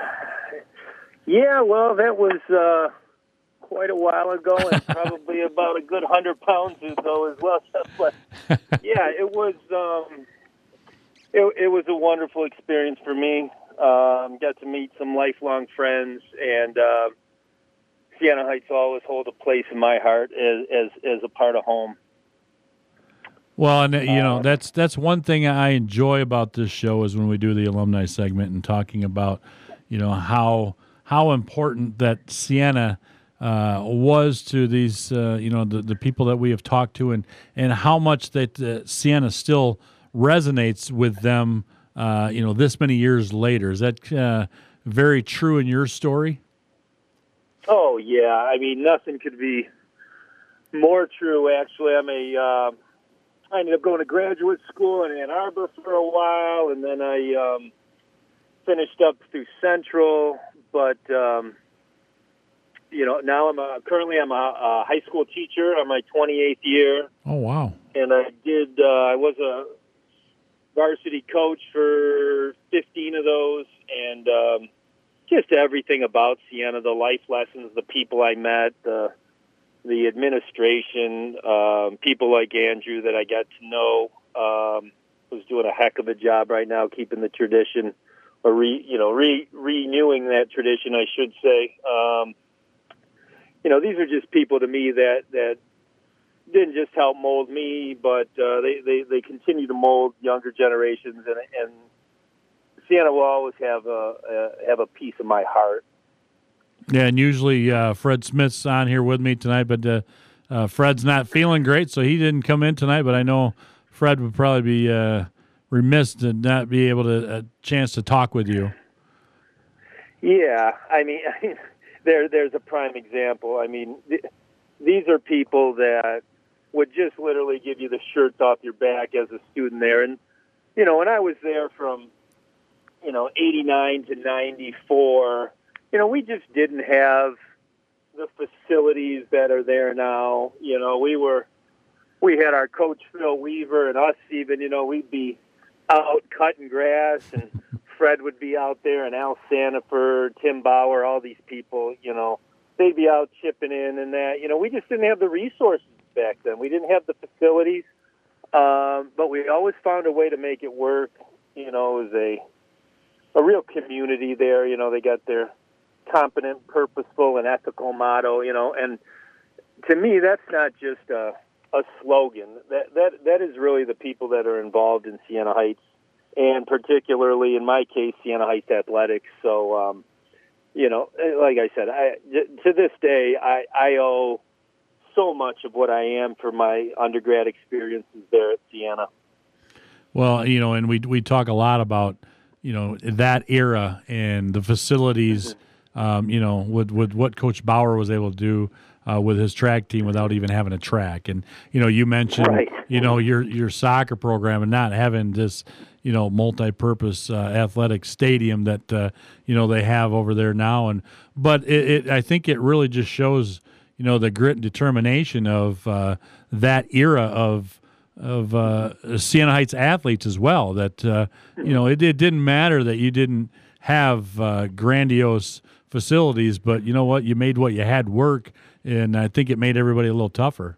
Yeah, well, that was quite a while ago, and probably about a good 100 pounds ago as well. But yeah, it was it was a wonderful experience for me. Got to meet some lifelong friends, and Siena Heights always hold a place in my heart as a part of home. Well, and that's one thing I enjoy about this show is when we do the alumni segment and talking about how important that Siena was to these the people that we have talked to, and how much that Siena still resonates with them. This many years later. Is that very true in your story? Oh, yeah. I mean, nothing could be more true, actually. I ended up going to graduate school in Ann Arbor for a while, and then I finished up through Central. But, now I'm currently a high school teacher. I'm my 28th year. Oh, wow. And I was a varsity coach for 15 of those, and just everything about Siena, the life lessons, the people I met, the administration, people like Andrew that I got to know, was doing a heck of a job right now keeping the tradition, or renewing that tradition, I should say. These are just people to me that didn't just help mold me, but they continue to mold younger generations, and Siena will always have a piece of my heart. Yeah, and usually Fred Smith's on here with me tonight, but Fred's not feeling great, so he didn't come in tonight. But I know Fred would probably be remiss to not be able to a chance to talk with you. Yeah, I mean, there's a prime example. I mean, these are people that would just literally give you the shirts off your back as a student there. And, when I was there from, 89 to 94, we just didn't have the facilities that are there now. We had our coach, Phil Weaver, and us even, we'd be out cutting grass, and Fred would be out there, and Al Sanford, Tim Bauer, all these people, they'd be out chipping in and that. We just didn't have the resources back then. We didn't have the facilities, but we always found a way to make it work. It was a real community there. They got their competent, purposeful, and ethical motto, and to me, that's not just a slogan. That is really the people that are involved in Siena Heights, and particularly, in my case, Siena Heights Athletics. So, like I said, to this day, I owe so much of what I am for my undergrad experiences there at Siena. Well, and we talk a lot about, that era and the facilities, with what Coach Bauer was able to do with his track team without even having a track. And, you mentioned, right. Your soccer program and not having this, multi-purpose athletic stadium that, they have over there now. But I think it really just shows, the grit and determination of that era of Siena Heights athletes as well. That it didn't matter that you didn't have grandiose facilities, but you know what? You made what you had work, and I think it made everybody a little tougher.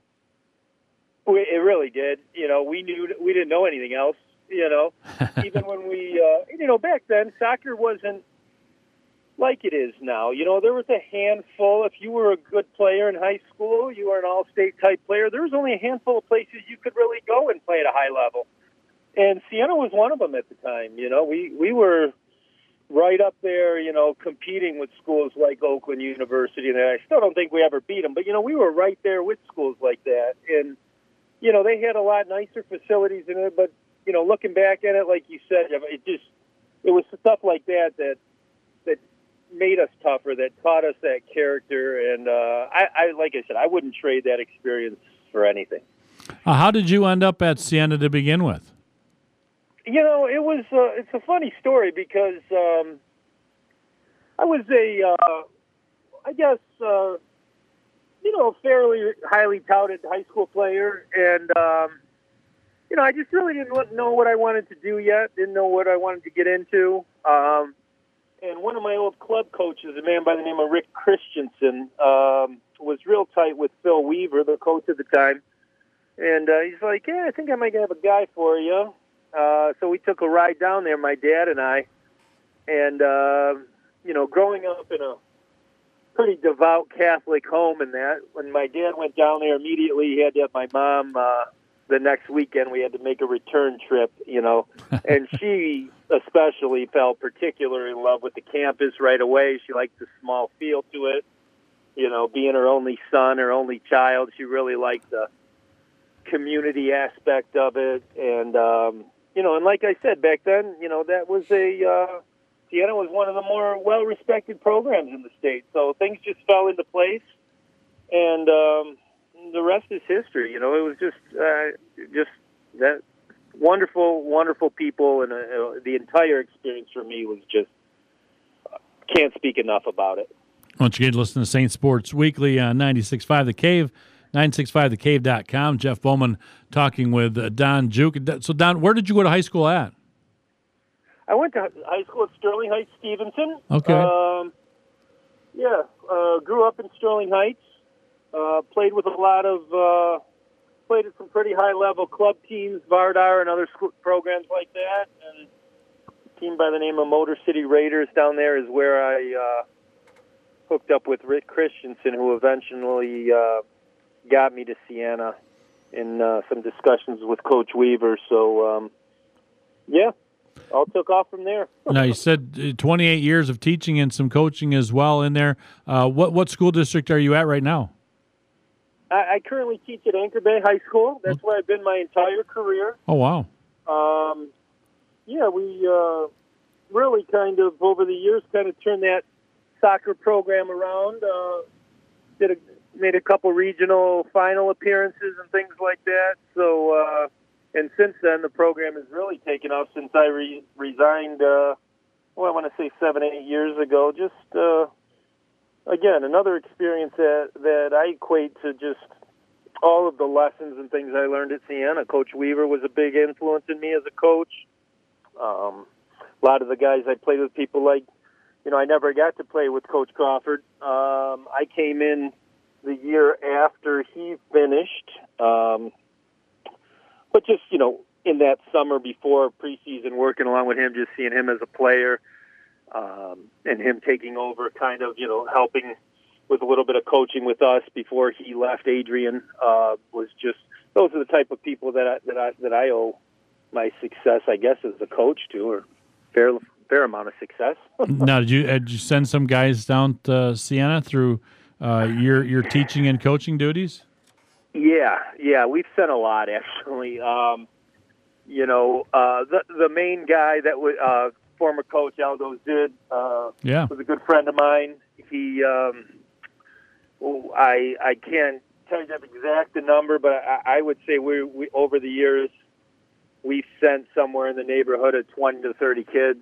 It really did. We didn't know anything else. Even when we, back then, soccer wasn't like it is now. There was a handful. If you were a good player in high school, you were an all-state type player, there was only a handful of places you could really go and play at a high level. And Siena was one of them at the time. We were right up there, competing with schools like Oakland University. And I still don't think we ever beat them. But, we were right there with schools like that. And, they had a lot nicer facilities in it. But, looking back at it, like you said, it was stuff like that made us tougher, that taught us that character. And I like I said, I wouldn't trade that experience for anything. How did you end up at Siena to begin with? You know, it was it's a funny story because I was a fairly highly touted high school player, and I just really didn't know what I wanted to do yet. Didn't know what I wanted to get into. And one of my old club coaches, a man by the name of Rick Christensen, was real tight with Phil Weaver, the coach at the time. And he's like, "Yeah, I think I might have a guy for you." So we took a ride down there, my dad and I. And, growing up in a pretty devout Catholic home and that, when my dad went down there immediately, he had to have my mom the next weekend. We had to make a return trip, and she especially fell particularly in love with the campus right away. She liked the small feel to it, being her only son, her only child. She really liked the community aspect of it. And, and like I said, back then, that was Siena was one of the more well-respected programs in the state. So things just fell into place, and the rest is history. It was just that wonderful, wonderful people, and the entire experience for me was just can't speak enough about it. Once again, listen to Saint Sports Weekly on 96.5 The Cave, 965thecave.com. Jeff Bowman talking with Don Juke. So, Don, where did you go to high school at? I went to high school at Sterling Heights, Stevenson. Okay. Grew up in Sterling Heights. Played with played at some pretty high-level club teams, Vardar and other programs like that. And a team by the name of Motor City Raiders down there is where I hooked up with Rick Christensen, who eventually got me to Siena in some discussions with Coach Weaver. So, all took off from there. Now, you said 28 years of teaching and some coaching as well in there. What school district are you at right now? I currently teach at Anchor Bay High School. That's where I've been my entire career. Oh, wow. We really kind of, over the years, kind of turned that soccer program around. Made a couple regional final appearances and things like that. So, and since then, the program has really taken off since I resigned, I want to say 7-8 years ago. Just, again, another experience that I equate to just all of the lessons and things I learned at Siena. Coach Weaver was a big influence in me as a coach. A lot of the guys I played with, people like, I never got to play with Coach Crawford. I came in the year after he finished. But just, in that summer before preseason, working along with him, just seeing him as a player, and him taking over, kind of, helping with a little bit of coaching with us before he left. Adrian was just, those are the type of people that I owe my success, I guess, as a coach to, or fair amount of success. Now, did you send some guys down to Siena through your teaching and coaching duties? Yeah, we've sent a lot, actually. The main guy that was former coach Aldo Zid was a good friend of mine. He, I can't tell you the exact number, but I would say we over the years we've sent somewhere in the neighborhood of 20 to 30 kids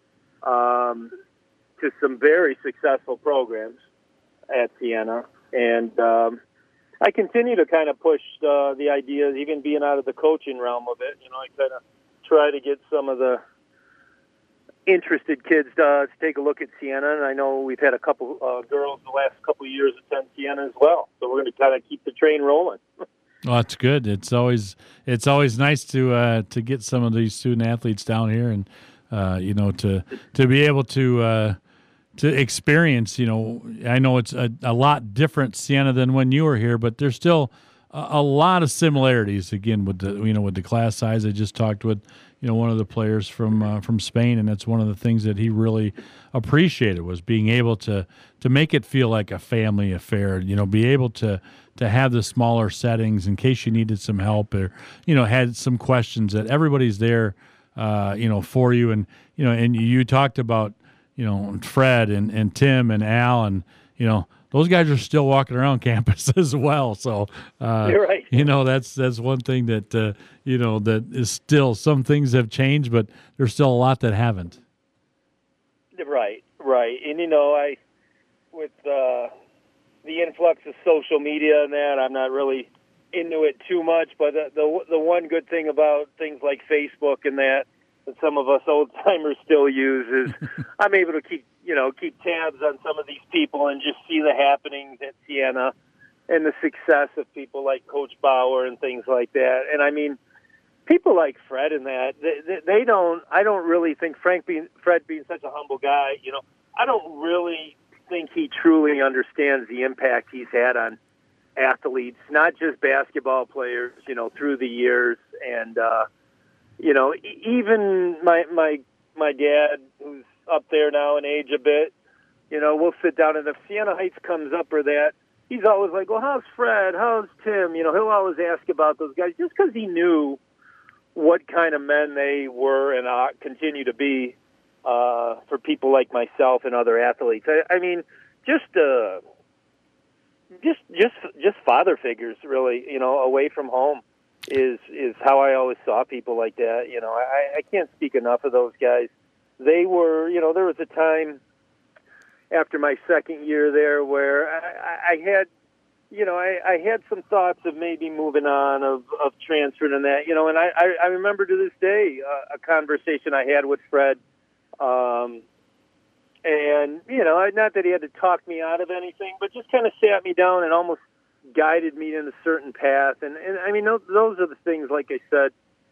to some very successful programs at Siena, and I continue to kind of push the ideas, even being out of the coaching realm of it. I kind of try to get some of the interested kids to take a look at Siena, and I know we've had a couple girls the last couple of years attend Siena as well. So we're going to kind of keep the train rolling. Well, that's good. It's always nice to get some of these student athletes down here, and to be able to experience. I know it's a lot different Siena than when you were here, but there's still a lot of similarities. Again, with the class size. I just talked with one of the players from Spain, and that's one of the things that he really appreciated, was being able to make it feel like a family affair. Be able to have the smaller settings in case you needed some help, or had some questions, that everybody's there for you. And and you talked about Fred and Tim and Al, and those guys are still walking around campus as well. So you're right. That's one thing that that is still, some things have changed, but there's still a lot that haven't. Right. And with the influx of social media and that, I'm not really into it too much. But the one good thing about things like Facebook and that some of us old timers still use is I'm able to keep tabs on some of these people and just see the happenings at Siena and the success of people like Coach Bauer and things like that. And I mean, people like Fred and that, I don't really think Fred being such a humble guy, I don't really think he truly understands the impact he's had on athletes, not just basketball players, through the years. And, even my dad, who's up there now in age a bit, we'll sit down, and if Siena Heights comes up or that, he's always like, well, how's Fred? How's Tim? He'll always ask about those guys just because he knew what kind of men they were and continue to be for people like myself and other athletes. I mean, just father figures, really, away from home is how I always saw people like that. I can't speak enough of those guys. They were, there was a time after my second year there where I had, I had some thoughts of maybe moving on, of transferring and that, and I remember to this day a conversation I had with Fred, and, not that he had to talk me out of anything, but just kind of sat me down and almost guided me in a certain path. And I mean, those are the things, like I said,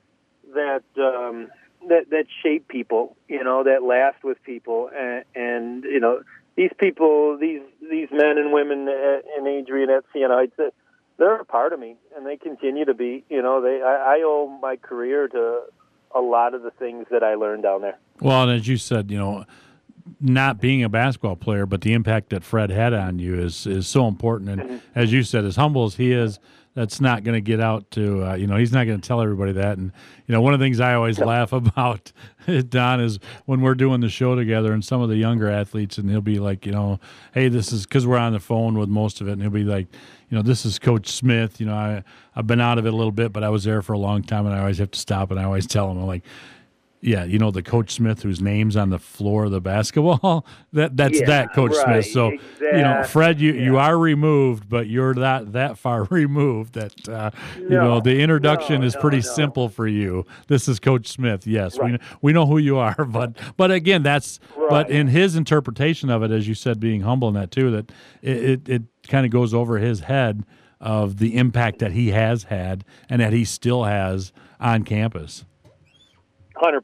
that shape people, that last with people. And these people, these men and women in Adrian at Siena Heights, they're a part of me, and they continue to be. I owe my career to a lot of the things that I learned down there. Well, and as you said, not being a basketball player, but the impact that Fred had on you is so important. And as you said, as humble as he is, that's not going to get out to, he's not going to tell everybody that. And, one of the things I always laugh about, Don, is when we're doing the show together and some of the younger athletes, and he'll be like, hey, this is, because we're on the phone with most of it, and he'll be like, this is Coach Smith. I've been out of it a little bit, but I was there for a long time, and I always have to stop, and I always tell him, I'm like, yeah, the Coach Smith whose name's on the floor of the basketball, that's that Coach right, Smith. So, exactly. Fred, you are removed, but you're that far removed that, the introduction is pretty simple for you. This is Coach Smith. Yes, right. we know who you are, but again, that's, right. But in his interpretation of it, as you said, being humble in that too, that it kind of goes over his head of the impact that he has had and that he still has on campus. 100%.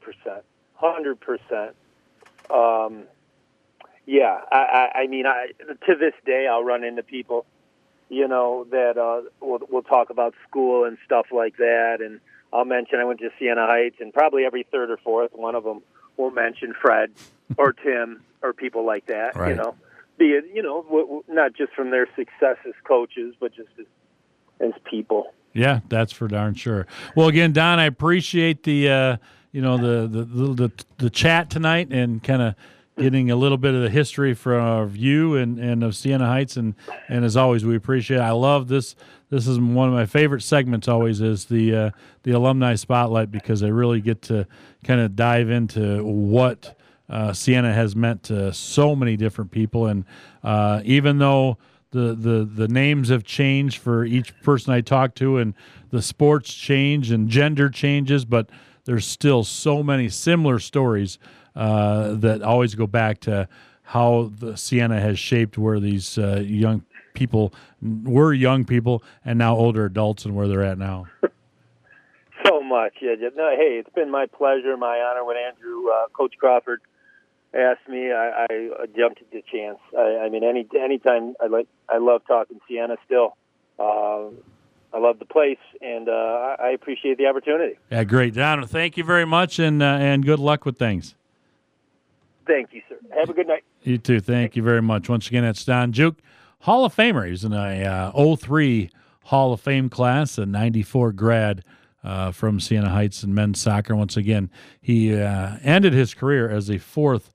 Yeah, I mean, to this day, I'll run into people, that we'll talk about school and stuff like that, and I'll mention I went to Siena Heights, and probably every third or fourth one of them will mention Fred or Tim or people like that, right. Be it, not just from their success as coaches, but just as people. Yeah, that's for darn sure. Well, again, Don, I appreciate the the chat tonight and kind of getting a little bit of the history from you and of Siena Heights, and as always, we appreciate it. I love this. This is one of my favorite segments. Always is the alumni spotlight, because I really get to kind of dive into what Siena has meant to so many different people, and even though the names have changed for each person I talk to, and the sports change and gender changes, but there's still so many similar stories that always go back to how the Siena has shaped where these young people were young people and now older adults and where they're at now. So much. Yeah. No, hey, it's been my pleasure, my honor when Andrew, Coach Crawford, asked me. I jumped at the chance. I mean, anytime I love talking Siena still. I love the place, and I appreciate the opportunity. Yeah, great. Don, thank you very much, and good luck with things. Thank you, sir. Have a good night. You too. Thank you very much. Once again, that's Don Juke, Hall of Famer. He's in a 03 Hall of Fame class, a 94 grad from Siena Heights in men's soccer. Once again, he ended his career as a fourth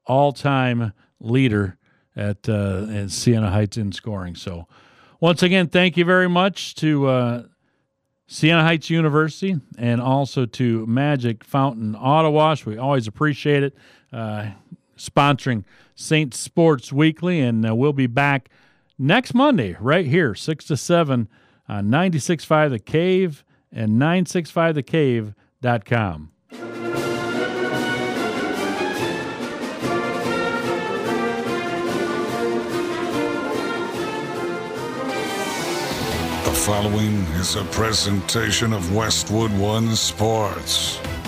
all-time leader at Siena Heights in scoring. So once again, thank you very much to Siena Heights University and also to Magic Fountain Auto Wash. We always appreciate it sponsoring Saints Sports Weekly, and we'll be back next Monday right here, 6 to 7 on 96.5 The Cave and 965thecave.com. The following is a presentation of Westwood One Sports.